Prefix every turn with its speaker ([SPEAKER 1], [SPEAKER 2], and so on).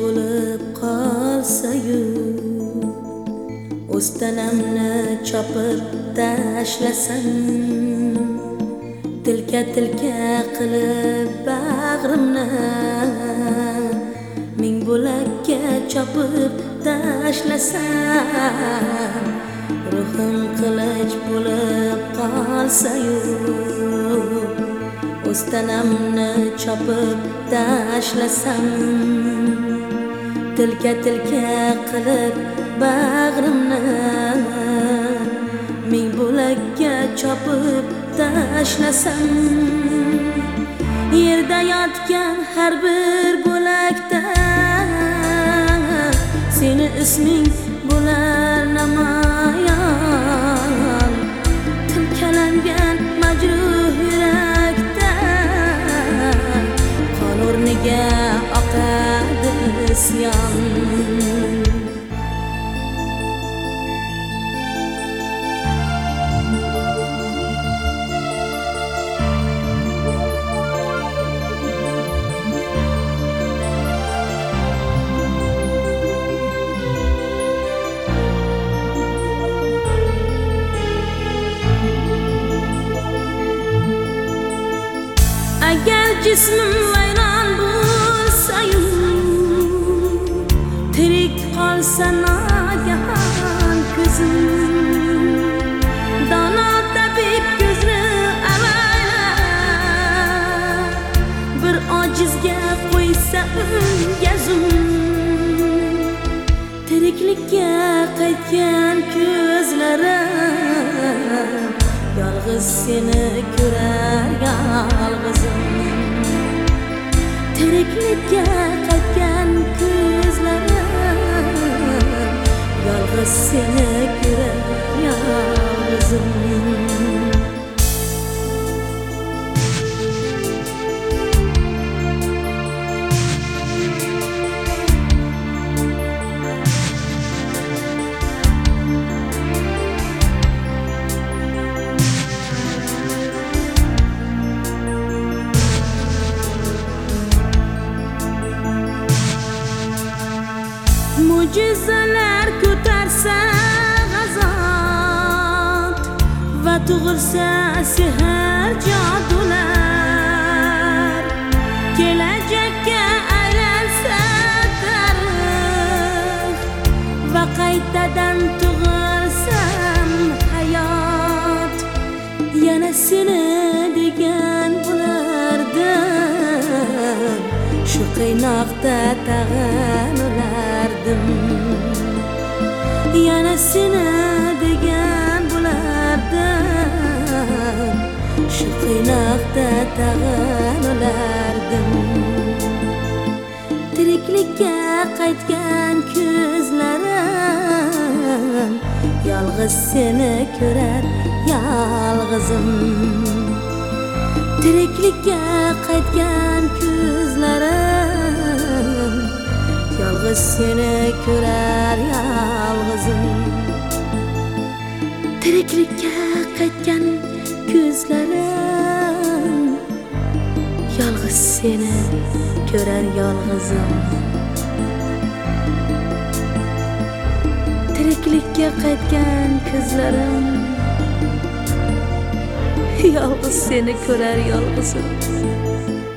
[SPEAKER 1] bo'lib qolsa-yu, o'z tanamni chopib tashlasam, tilka-tilka qilib bag'rimni ming bo'lakka chopib tashlasam, ruhim qilich bo'lib qolsa-yu, o'z tanamni chopib tashlasam, tilka-tilka qilib bag'rimni ming bo'lakka chopib tashlasam, yerda yotgan har bir bo'lakda seni isming bo'lar namoyon. Tilkalangan majruh yurakda qon o'rniga oqadi isyon. Agar jismim vayron bo'lsa-yu, tirik qolsa nogahon ko'zim, dono tabib ko'zni avaylab bir ojizga qo'ysa unga zum, tiriklikka qaytgan ko'zlarim yolg'iz seni ko'rar yolg'izim. Tiriklikka qaytgan ko'zlarim yolg'iz seni ko'rar yolg'izim. Mo'jizalar ko'tarsa g'azot va tug'ilsa sehr jodular, kelajakka aylansa tarix va qaytadan tug'ilsam hayot, yana seni degan bo'lardim, shu qiynoqda tag'in o'lardim. Yana seni degan bo'lardim, shu qiynoqda tag'in o'lardim. Tiriklikka qaytgan ko'zlarim yolg'iz seni ko'rar yolg'izim. Tiriklikka qaytgan ko'zlarim yolg'iz seni ko'rar yolg'izim. Tiriklikka qaytgan ko'zlarim yolg'iz seni ko'rar yolg'izim. Tiriklikka qaytgan ko'zlarim yolg'iz seni ko'rar yolg'izim.